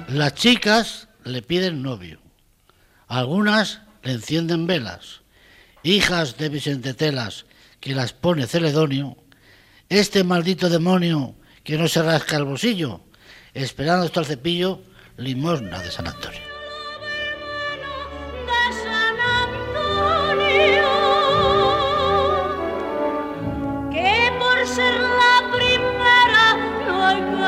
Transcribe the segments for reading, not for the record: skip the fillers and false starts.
Las chicas le piden novio. Algunas le encienden velas. Hijas de Vicente Telas, que las pone Celedonio. Este maldito demonio que no se rasca el bolsillo, esperando hasta el cepillo, limosna de San Antonio. Que por ser la primera no hay que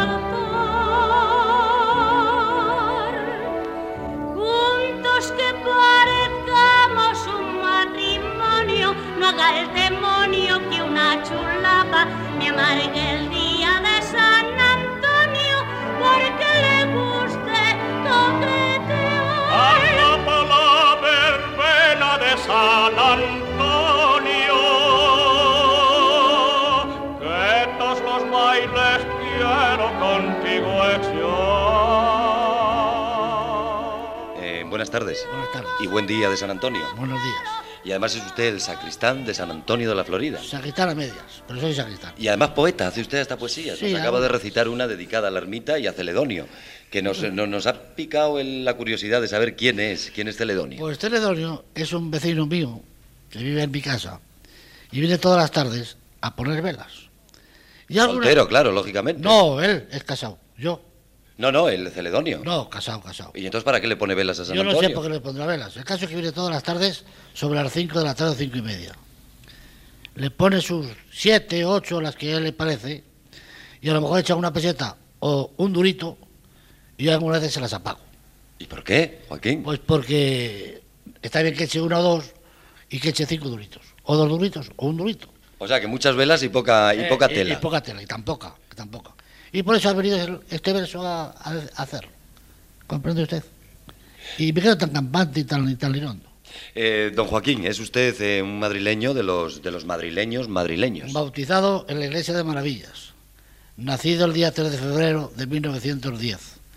faltar. Juntos que parezcamos un matrimonio, no haga el demonio que una chulapa me amargue el día de San Antonio, porque le guste toquetear. ¡Alla la verbena de San Antonio! Que todos los bailes quiero contigo echar. Buenas tardes. Buenas tardes. Y buen día de San Antonio. Buenos días. Y además es usted el sacristán de San Antonio de la Florida. Sacristán a medias, pero soy sacristán. Y además poeta, hace usted esta poesía. Sí, Nos acaba de recitar una dedicada a la ermita y a Celedonio, que nos ha picado la curiosidad de saber quién es Celedonio. Pues Celedonio es un vecino mío que vive en mi casa y viene todas las tardes a poner velas. Y Soltero, claro, lógicamente. No, él es casado, yo. No, el Celedonio. No, casado. ¿Y entonces para qué le pone velas a San Yo no Antonio? sé por qué le pondrá velas. El caso es que viene todas las tardes sobre las 5 de la tarde o 5 y media. Le pone sus 7, 8, las que a él le parece, y a lo mejor echa una peseta o un durito, y yo algunas veces se las apago. ¿Y por qué, Joaquín? Pues porque está bien que eche una o dos y que eche 5 duritos. O 2 duritos, o un durito. O sea, que muchas velas y poca tela. Y poca tela, y tan poca. Y por eso ha venido este verso a hacerlo. ¿Comprende usted? Y me quedo tan campante y tan lirondo. Don Joaquín, ¿es usted un madrileño de los madrileños? Bautizado en la Iglesia de Maravillas. Nacido el día 3 de febrero de 1910.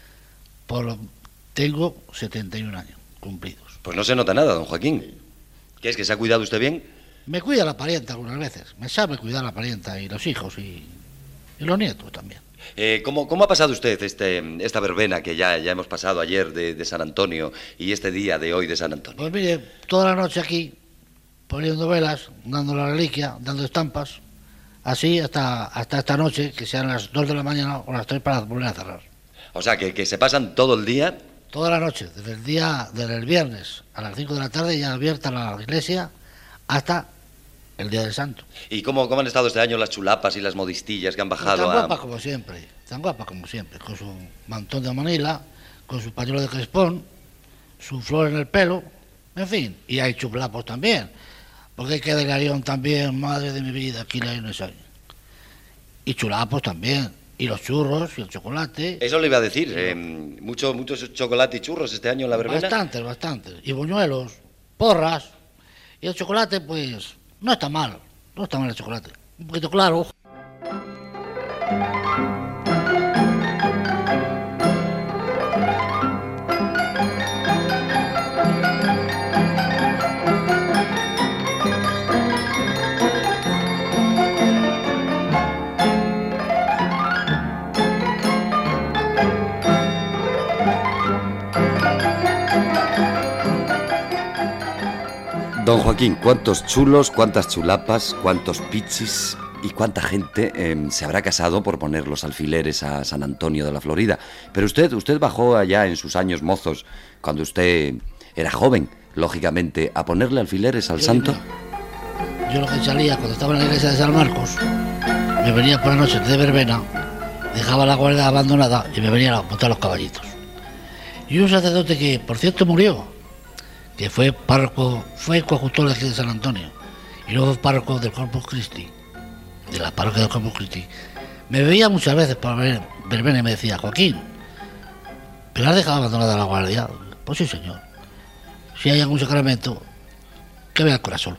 Tengo 71 años cumplidos. Pues no se nota nada, don Joaquín. ¿Qué es, que se ha cuidado usted bien? Me cuida la parienta algunas veces. Me sabe cuidar la parienta y los hijos y los nietos también. ¿Cómo ha pasado usted esta verbena que ya hemos pasado ayer de San Antonio y este día de hoy de San Antonio? Pues mire, toda la noche aquí, poniendo velas, dando la reliquia, dando estampas, así hasta esta noche, que sean las 2 de la mañana o las 3 para volver a cerrar. O sea, que se pasan todo el día. Toda la noche, desde el viernes a las 5 de la tarde ya abierta la iglesia hasta el Día del Santo. ¿Y cómo han estado este año las chulapas y las modistillas que han bajado? Tan guapa como siempre, con su mantón de Manila, con su pañuelo de crespón, su flor en el pelo, en fin, y hay chulapos también, porque hay que de Garión también, madre de mi vida, aquí la hay no hay. Y chulapos también, y los churros y el chocolate. Eso le iba a decir, mucho chocolate y churros este año en la verbena. Bastantes, y buñuelos, porras, y el chocolate pues no está mal el chocolate, un poquito claro. Don Joaquín, ¿cuántos chulos, cuántas chulapas, cuántos pichis y cuánta gente se habrá casado por poner los alfileres a San Antonio de la Florida? Pero usted bajó allá en sus años mozos, cuando usted era joven, lógicamente, a ponerle alfileres al santo. Yo lo que salía cuando estaba en la iglesia de San Marcos, me venía por la noche de verbena, dejaba la guardia abandonada y me venía a montar los caballitos. Y un sacerdote que, por cierto, murió, que fue coadjutor de aquí de San Antonio y luego párroco del Corpus Christi, de la parroquia del Corpus Christi, me veía muchas veces por verbena y me decía: Joaquín, ¿pero has dejado abandonada la guardia? Pues sí, señor. Si hay algún sacramento, que vea el corazón.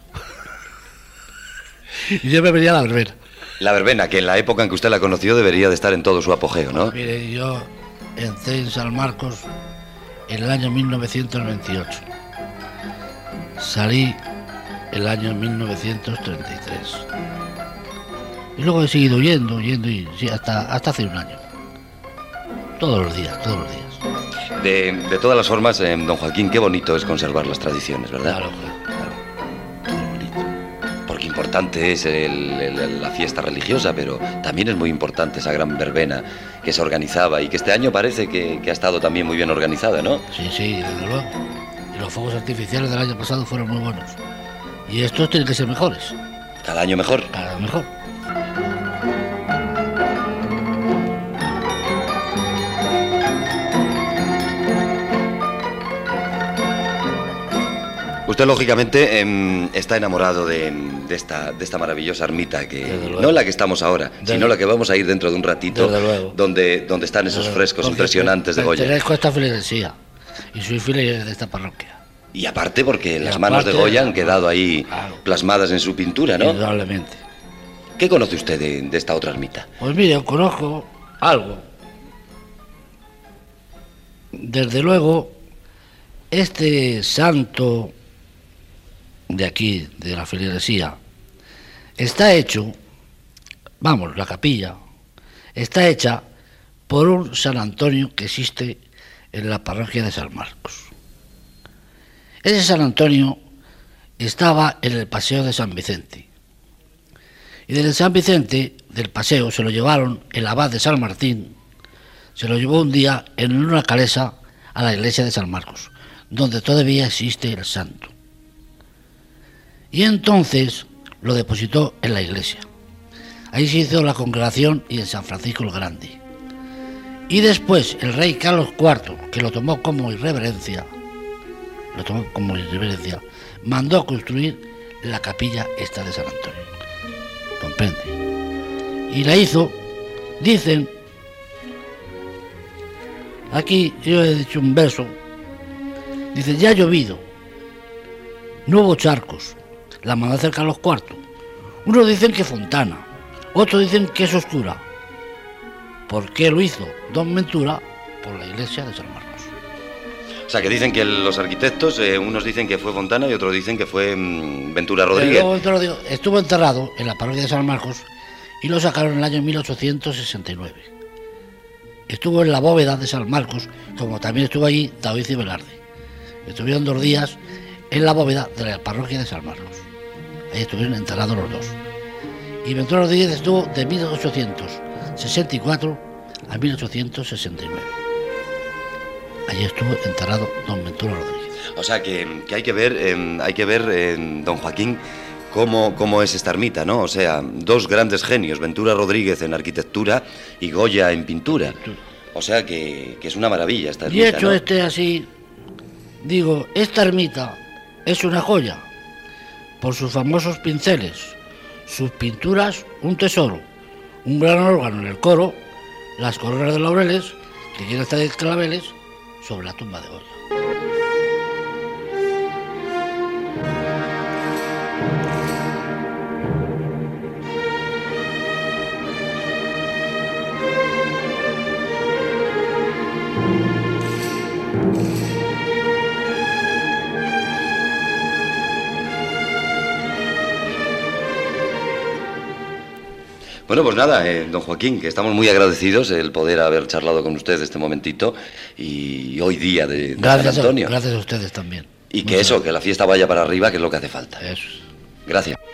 Y yo me venía a la verbena. La verbena, que en la época en que usted la conoció debería de estar en todo su apogeo, ¿no? Mire, yo entré en San Marcos en el año 1928. Salí el año 1933. Y luego he seguido yendo y sí, hasta hace un año. Todos los días, todos los días. De todas las formas, don Joaquín, qué bonito es conservar las tradiciones, ¿verdad? Claro, claro. Muy bonito. Porque importante es la fiesta religiosa, pero también es muy importante esa gran verbena que se organizaba y que este año parece que ha estado también muy bien organizada, ¿no? Sí, sí, desde luego. Y los fuegos artificiales del año pasado fueron muy buenos. Y estos tienen que ser mejores. Cada año mejor. Cada vez mejor. Usted, lógicamente, está enamorado de esta maravillosa ermita, que Desde luego. no la que estamos ahora, sino la que vamos a ir dentro de un ratito, Desde luego. donde están esos frescos impresionantes de Goya. Pertenezco a esta feligresía y soy fiel de esta parroquia. Y aparte porque Y las manos de aparte, Goya han quedado ahí claro, plasmadas en su pintura, ¿no? indudablemente. ¿Qué conoce usted de esta otra ermita? Pues mire, conozco algo. Desde luego, este santo de aquí, de la feligresía, está hecho, vamos, la capilla, está hecha por un San Antonio que existe en la parroquia de San Marcos. Ese San Antonio estaba en el paseo de San Vicente. Y desde San Vicente, del paseo, se lo llevaron el abad de San Martín, se lo llevó un día en una calesa a la iglesia de San Marcos, donde todavía existe el santo. Y entonces lo depositó en la iglesia. Ahí se hizo la congregación y en San Francisco el Grande. Y después el rey Carlos IV, que lo tomó como irreverencia, mandó construir la capilla esta de San Antonio. ¿Comprende? Y la hizo, dicen, aquí yo he dicho un verso, dice, ya ha llovido, no hubo charcos, la mandó a hacer Carlos IV. Unos dicen que fontana, otros dicen que es oscura. ¿Por qué lo hizo don Ventura? Por la iglesia de San Marcos. O sea, que dicen que los arquitectos, unos dicen que fue Fontana y otros dicen que fue Ventura Rodríguez. Luego, te lo digo, estuvo enterrado en la parroquia de San Marcos y lo sacaron en el año 1869. Estuvo en la bóveda de San Marcos, como también estuvo allí David y Velarde. Estuvieron 2 días en la bóveda de la parroquia de San Marcos. Ahí estuvieron enterrados los dos. Y Ventura Rodríguez estuvo de 1864 a 1869. Allí estuvo enterrado don Ventura Rodríguez. O sea, que hay que ver, don Joaquín, cómo es esta ermita, ¿no? O sea, 2 grandes genios, Ventura Rodríguez en arquitectura y Goya en pintura. O sea, que es una maravilla esta ermita, Y hecho, ¿no? así, digo, esta ermita es una joya por sus famosos pinceles, sus pinturas, un tesoro, un gran órgano en el coro, las coronas de laureles, que tienen hasta 10 claveles, sobre la tumba de Goya. Bueno, pues nada, don Joaquín, que estamos muy agradecidos el poder haber charlado con usted este momentito y hoy día de San Antonio. Gracias a ustedes también. Y que eso, que la fiesta vaya para arriba, que es lo que hace falta. Eso. Gracias.